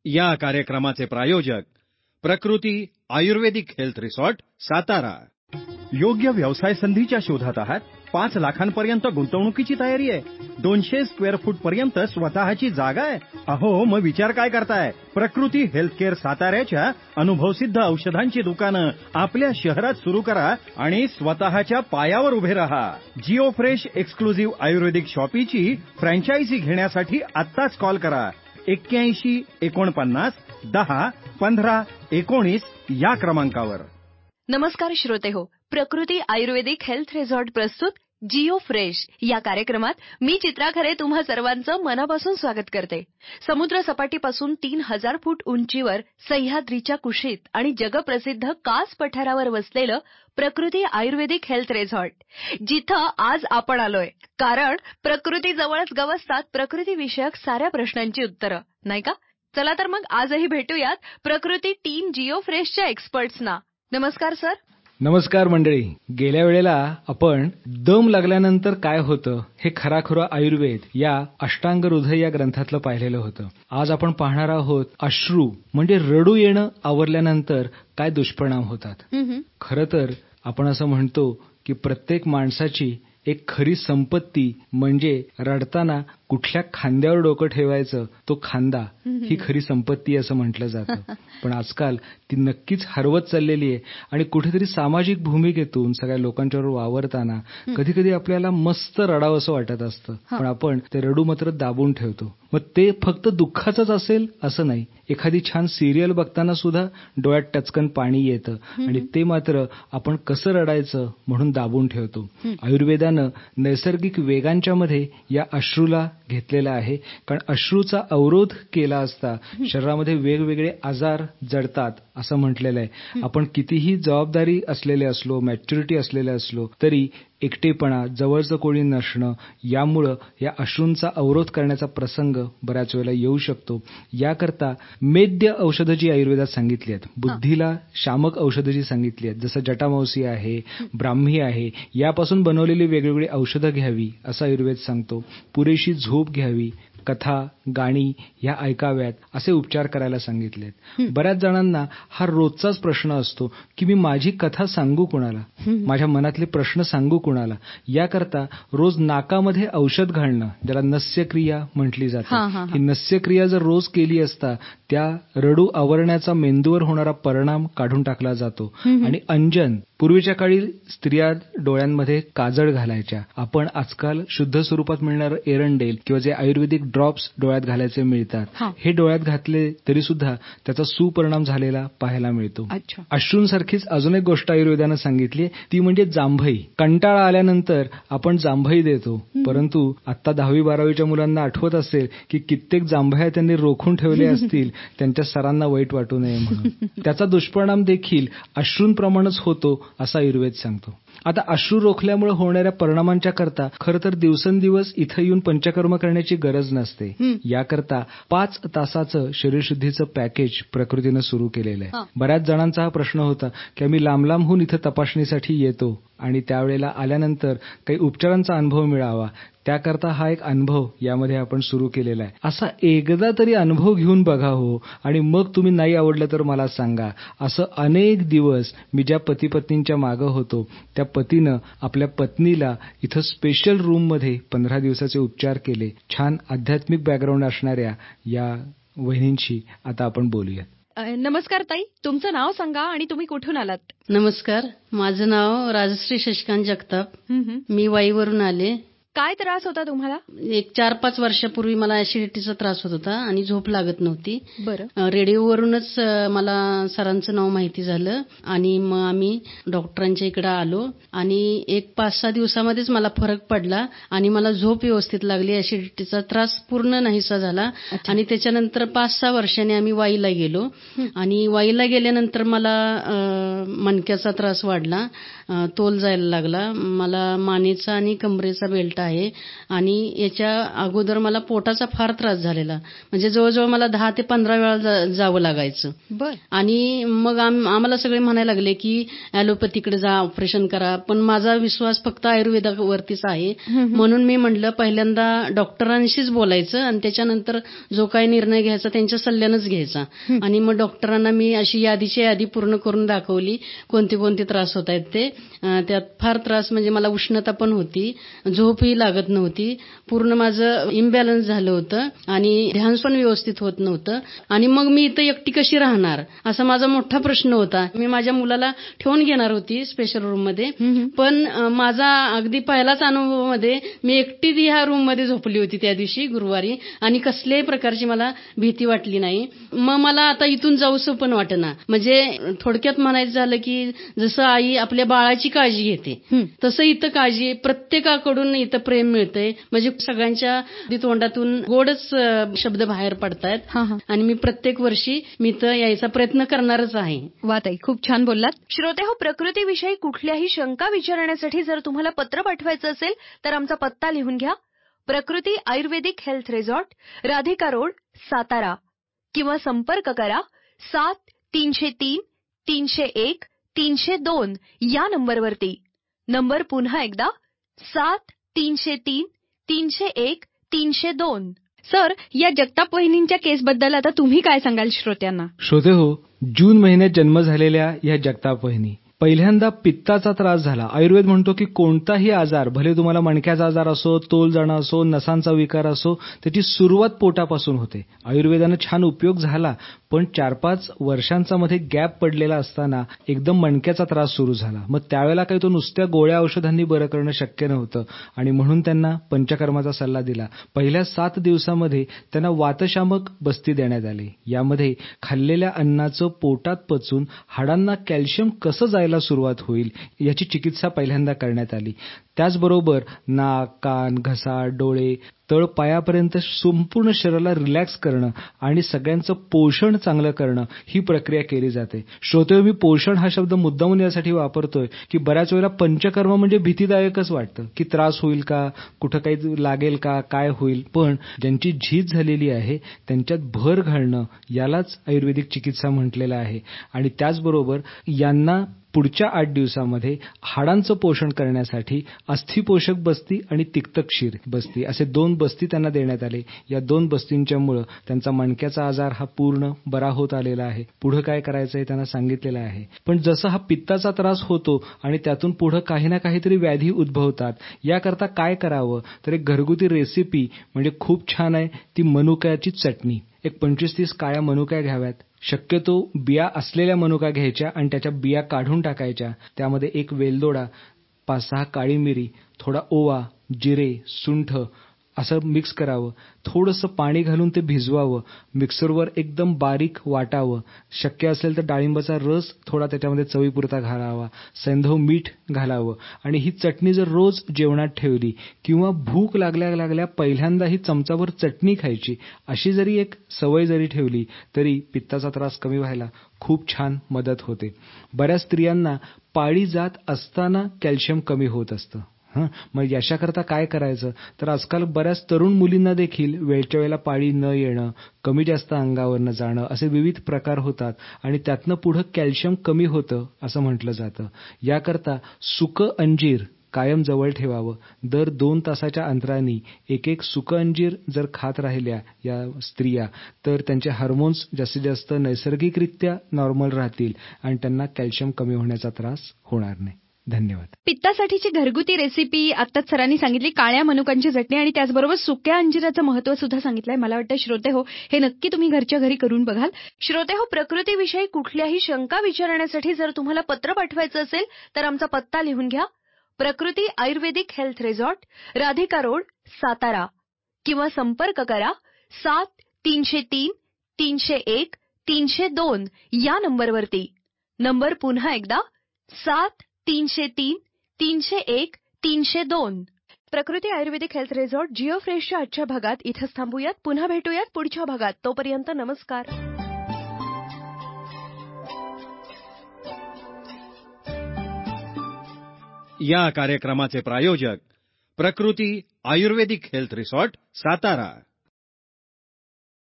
या कार्यक्रमाचे प्रायोजक प्रकृती आयुर्वेदिक हेल्थ रिसॉर्ट, सातारा. योग्य व्यवसाय संधीच्या शोधात आहात? 5 लाखांपर्यंत गुंतवणुकीची तयारी आहे? 200 स्क्वेअर फूट पर्यंत स्वतःची जागा आहे? अहो, मग विचार काय करताय? प्रकृती हेल्थकेअर साताऱ्याच्या अनुभवसिद्ध औषधांची दुकानं आपल्या शहरात सुरू करा आणि स्वतःच्या पायावर उभे राहा. जिओ फ्रेश एक्सक्लुझिव्ह आयुर्वेदिक शॉपीची फ्रँचायझी घेण्यासाठी आत्ताच कॉल करा. 81 49 10 15 19 या क्रमांकावर. नमस्कार श्रोते हो, प्रकृती आयुर्वेदिक हेल्थ रिसॉर्ट प्रस्तुत जिओ फ्रेश या कार्यक्रमात मी चित्रा खरे तुम्हा सर्वांचं मनापासून स्वागत करते. समुद्र सपाटीपासून 3000 फूट उंचीवर सह्याद्रीच्या कुशीत आणि जगप्रसिद्ध कास पठारावर वसलेलं प्रकृती आयुर्वेदिक हेल्थ रिसॉर्ट, जिथं आज आपण आलोय कारण प्रकृतीजवळच गवसतात प्रकृतीविषयक साऱ्या प्रश्नांची उत्तरं, नाही का? चला तर मग आजही भेटूयात प्रकृती टीम जिओ फ्रेशच्या एक्सपर्ट्सना. नमस्कार सर. नमस्कार मंडळी. गेल्या वेळेला आपण दम लागल्यानंतर काय होतं हे खराखुरा आयुर्वेद या अष्टांग हृदय या ग्रंथातलं पाहिलेलं होतं. आज आपण पाहणार आहोत अश्रू म्हणजे रडू येणं आवरल्यानंतर काय दुष्परिणाम होतात. खरं तर आपण असं म्हणतो की प्रत्येक माणसाची एक खरी संपत्ती म्हणजे रडताना कुठल्या खांद्यावर डोकं ठेवायचं तो खांदा ही खरी संपत्ती असं म्हटलं जातं. पण आजकाल ती नक्कीच हरवत चाललेली आहे आणि कुठेतरी सामाजिक भूमिकेतून सगळ्या लोकांच्यावर वावरताना कधी कधी आपल्याला मस्त रडावं असं वाटत असतं, पण आपण ते रडू मात्र दाबून ठेवतो. मग ते फक्त दुःखाचंच असेल असं नाही. एखादी छान सिरियल बघताना सुद्धा डोळ्यात टचकन पाणी येतं आणि ते मात्र आपण कसं रडायचं म्हणून दाबून ठेवतो. आयुर्वेदानं नैसर्गिक वेगांच्या मध्ये या अश्रूला घेतलेला आहे, कारण अश्रूचा अवरोध केला असता शरीरामध्ये वेगवेगळे आजार जडतात असं म्हटलेलं आहे. आपण कितीही जबाबदारी असलेले असलो, मॅच्युरिटी असलेले असलो तरी एकटेपणा, जवळचं कोणी नसणं यामुळं या अश्रूंचा अवरोध करण्याचा प्रसंग बऱ्याच वेळेला येऊ शकतो. याकरता मेद्य औषधं जी आयुर्वेदात सांगितली आहेत, बुद्धीला शामक औषधं जी सांगितली आहेत, जसं जटामांसी आहे, ब्राह्मी आहे, यापासून बनवलेली वेगवेगळी औषधं घ्यावी असं आयुर्वेद सांगतो. पुरेशी झोप घ्यावी, कथा, गाणी ह्या ऐकाव्यात, असे उपचार करायला सांगितलेत. बऱ्याच जणांना हा रोजचाच प्रश्न असतो की मी माझी कथा सांगू कुणाला, माझ्या मनातले प्रश्न सांगू कुणाला. याकरता रोज नाकामध्ये औषध घालणं, ज्याला नस्यक्रिया म्हटली जाते, ही नस्यक्रिया जर रोज केली असता त्या रडू आवरण्याचा मेंदूवर होणारा परिणाम काढून टाकला जातो. आणि अंजन, पूर्वीच्या काळी स्त्रिया डोळ्यांमध्ये काजळ घालायच्या. आपण आजकाल शुद्ध स्वरूपात मिळणारं एरंडेल किंवा जे आयुर्वेदिक ड्रॉप्स डोळ्यात घालायचे मिळतात, हे डोळ्यात घातले तरी सुद्धा त्याचा सुपरिणाम झालेला पाहायला मिळतो. अश्रूंसारखीच अजून एक गोष्ट आयुर्वेदानं सांगितली, ती म्हणजे जांभई. कंटाळा आल्यानंतर आपण जांभई देतो, परंतु आता 10वी-12वीच्या मुलांना आठवत असेल की कित्येक जांभया त्यांनी रोखून ठेवले असतील त्यांच्या सरांना वाईट वाटू नये म्हणून. त्याचा दुष्परिणाम देखील अश्रूंप्रमाणेच होतो असं आयुर्वेद सांगतो. आता अश्रू रोखल्यामुळे होणाऱ्या परिणामांच्या करता खरं तर दिवसेंदिवस इथं येऊन पंचकर्म करण्याची गरज नसते. याकरता 5 तासाचं शरीरशुद्धीचं पॅकेज प्रकृतीनं सुरू केलेलं आहे. बऱ्याच जणांचा हा प्रश्न होता की आम्ही लांब लांबहून इथं तपासणीसाठी येतो आणि त्यावेळेला आल्यानंतर काही उपचारांचा अनुभव मिळावा, त्याकरता हा एक अनुभव यामध्ये आपण सुरू केलेला आहे. असा एकदा तरी अनुभव घेऊन बघा हो, आणि मग तुम्ही नाही आवडलं तर मला सांगा. असं अनेक दिवस मी ज्या पती पत्नींच्या मागं होतो त्या पतीनं आपल्या पत्नीला इथं स्पेशल रूममध्ये 15 दिवसाचे उपचार केले. छान आध्यात्मिक बॅकग्राऊंड असणाऱ्या या वहिनींशी आता आपण बोलूया. नमस्कार ताई, तुमचं नाव सांगा आणि तुम्ही कुठून आलात? नमस्कार, माझं नाव राजश्री शशिकांत जगताप. मी वाईवरून आले. काय त्रास होता तुम्हाला? एक 4-5 वर्षापूर्वी मला ऍसिडिटीचा त्रास होत होता आणि झोप लागत नव्हती. बरं. रेडिओवरूनच मला सरांचं नाव माहिती झालं आणि मग आम्ही डॉक्टरांच्या इकडे आलो आणि एक 5-6 दिवसामध्येच मला फरक पडला आणि मला झोप व्यवस्थित लागली. ऍसिडिटीचा त्रास पूर्ण नाहीसा झाला. आणि त्याच्यानंतर 5-6 वर्षांनी आम्ही वाईला गेलो आणि वाईला गेल्यानंतर मला मणक्याचा त्रास वाढला, तोल जायला लागला. मला मानेचा आणि कमरेचा बेल्ट आहे आणि याच्या अगोदर मला पोटाचा फार त्रास झालेला. म्हणजे जवळजवळ मला 10 ते 15 वेळा जावं लागायचं. बर. आणि मग आम्हाला सगळे म्हणायला लागले की ॲलोपॅथीकडे जा, ऑपरेशन करा. पण माझा विश्वास फक्त आयुर्वेदावरतीच आहे. म्हणून मी म्हटलं पहिल्यांदा डॉक्टरांशीच बोलायचं आणि त्याच्यानंतर जो काही निर्णय घ्यायचा त्यांच्या सल्ल्यानंच घ्यायचा. आणि मग डॉक्टरांना मी अशी यादीची यादी पूर्ण करून दाखवली कोणते कोणते त्रास होत आहेत ते. त्यात फार त्रास म्हणजे मला उष्णता पण होती, झोपही लागत नव्हती, पूर्ण माझं इम्बॅलन्स झालं होतं आणि ध्यान पण व्यवस्थित होत नव्हतं. आणि मग मी इथं एकटी कशी राहणार असा माझा मोठा प्रश्न होता. मी माझ्या मुलाला ठेवून घेणार होती स्पेशल रूममध्ये, पण माझा अगदी पहिलाच अनुभवामध्ये मी एकटी ह्या रूममध्ये झोपली होती त्या दिवशी गुरुवारी आणि कसल्याही प्रकारची मला भीती वाटली नाही. मग मला आता इथून जाऊसं पण वाटेना. म्हणजे थोडक्यात म्हणायचं झालं की जसं आई आपल्या बाळाची काळजी घेते तसं इथं काळजी प्रत्येकाकडून इथं प्रेम मिळतंय. म्हणजे सगळ्यांच्या तोंडातून गोडच शब्द बाहेर पडतायत आणि मी प्रत्येक वर्षी मी इथं यायचा प्रयत्न करणारच आहे. वा ताई, खूप छान बोललात. श्रोतेहो, प्रकृतीविषयी कुठल्याही शंका विचारण्यासाठी जर तुम्हाला पत्र पाठवायचं असेल तर आमचा पत्ता लिहून घ्या. Prakruti ayurvedic health resort, Radhika road, Satara. किंवा संपर्क करा 7-303-301-302 या नंबरवरती. नंबर पुन्हा एकदा 7-303-301-302. सर, या जगताप वहिनींच्या केसबद्दल आता तुम्ही काय सांगाल श्रोत्यांना? श्रोते हो, जून महिन्यात जन्म झालेल्या या जगताप वहिनी पहिल्यांदा पित्ताचा त्रास झाला. आयुर्वेद म्हणतो की कोणताही आजार, भले तुम्हाला मणक्याचा आजार असो, तोल जाणं असो, नसांचा विकार असो, त्याची सुरुवात पोटापासून होते. आयुर्वेदानं छान उपयोग झाला, पण 4-5 वर्षांचा मध्ये गॅप पडलेला असताना एकदम मणक्याचा त्रास सुरू झाला. मग त्यावेळेला काही तो नुसत्या गोळ्या औषधांनी बरं करणं शक्य नव्हतं आणि म्हणून त्यांना पंचकर्माचा सल्ला दिला. पहिल्या 7 दिवसामध्ये त्यांना वातशामक बस्ती देण्यात आली. यामध्ये खाल्लेल्या अन्नाचं पोटात पचून हाडांना कॅल्शियम कसं जायला सुरुवात होईल याची चिकित्सा पहिल्यांदा करण्यात आली. त्याचबरोबर नाक, कान, घसा, डोळे, तळ पायापर्यंत संपूर्ण शरीराला रिलॅक्स करणं आणि सगळ्यांचं पोषण चांगलं करणं ही प्रक्रिया केली जाते. श्रोते, मी पोषण हा शब्द मुद्दामून यासाठी वापरतोय की बऱ्याच वेळेला पंचकर्म म्हणजे भीतीदायकच वाटतं की त्रास होईल का, कुठं काही लागेल का, काय होईल. पण ज्यांची झीज झालेली आहे त्यांच्यात भर घालणं यालाच आयुर्वेदिक चिकित्सा म्हटलेलं आहे. आणि त्याचबरोबर यांना पुढच्या 8 दिवसामध्ये हाडांचं पोषण करण्यासाठी अस्थिपोषक बस्ती आणि तिक्तक्षीर बस्ती असे 2 बस्ती त्यांना देण्यात आले. या 2 बस्तींच्यामुळं त्यांचा मणक्याचा आजार हा पूर्ण बरा होत आलेला आहे. पुढं काय करायचं हे त्यांना सांगितलेलं आहे. पण जसं हा पित्ताचा त्रास होतो आणि त्यातून पुढं काही ना काहीतरी व्याधी उद्भवतात, याकरता काय करावं तर एक घरगुती रेसिपी म्हणजे खूप छान आहे ती मनुक्याची चटणी. एक 25-30 काळ्या मनुक्या घ्याव्यात. शक्यतो बिया असलेल्या मनुका घ्यायच्या आणि त्याच्या बिया काढून टाकायच्या. त्यामध्ये 1 वेलदोडा, 5-6 काळी मिरी, थोडा ओवा, जिरे, सुंठ असं मिक्स करावं. थोडंसं पाणी घालून ते भिजवावं. मिक्सरवर एकदम बारीक वाटावं. शक्य असेल तर डाळिंबाचा रस थोडा त्याच्यामध्ये चवीपुरता घालावा. सैंधव मीठ घालावं आणि ही चटणी जर रोज जेवणात ठेवली किंवा भूक लागल्या पहिल्यांदा ही चमचाभर चटणी खायची अशी जरी एक सवय जरी ठेवली तरी पित्ताचा त्रास कमी व्हायला खूप छान मदत होते. बऱ्याच स्त्रियांना पाळी जात असताना कॅल्शियम कमी होत असतं. मग याच्याकरता काय करायचं तर आजकाल बऱ्याच तरुण मुलींना देखील वेळच्या वेळेला पाळी न येणं, कमी जास्त अंगावरनं जाणं असे विविध प्रकार होतात आणि त्यातनं पुढं कॅल्शियम कमी होतं असं म्हटलं जातं. याकरता सुकं अंजीर कायम जवळ ठेवावं. दर 2 तासाच्या अंतराने एक सुकं अंजीर जर खात राहिल्या या स्त्रिया तर त्यांचे हार्मोन्स जास्तीत जास्त नैसर्गिकरित्या नॉर्मल राहतील आणि त्यांना कॅल्शियम कमी होण्याचा त्रास होणार नाही. धन्यवाद. पित्तासाठीची घरगुती रेसिपी आत्ताच सरांनी सांगितली, काळ्या मनुकांची चटणी आणि त्याचबरोबर सुक्या अंजिराचं महत्त्व सुद्धा सांगितलंय. मला वाटतं श्रोते हो, हे नक्की तुम्ही घरच्या घरी करून बघाल. श्रोते हो, प्रकृतीविषयी कुठल्याही शंका विचारण्यासाठी जर तुम्हाला पत्र पाठवायचं असेल तर आमचा पत्ता लिहून घ्या. Prakruti ayurvedic health resort, Radhika road, Satara. किंवा संपर्क करा 7-303-301-302 या नंबरवरती. नंबर पुन्हा एकदा 7-303-301-302. प्रकृती आयुर्वेदिक हेल्थ रिसॉर्ट जिओ फ्रेशच्या आजच्या भागात इथंच थांबूयात. पुन्हा भेटूयात पुढच्या भागात. तोपर्यंत नमस्कार. या कार्यक्रमाचे प्रायोजक प्रकृती आयुर्वेदिक हेल्थ रिसॉर्ट, सातारा.